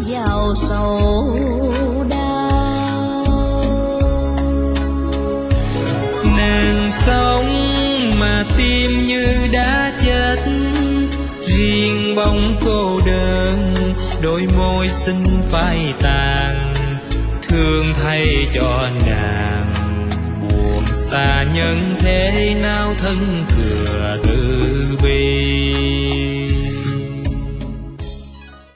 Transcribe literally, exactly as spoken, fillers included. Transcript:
vào sầu đau. Nàng sống mà tim như đã chết, riêng bóng cô đơn đôi môi xinh phai tàn. Thương thay cho nàng buồn xa nhân thế, nào thân thừa từ bi.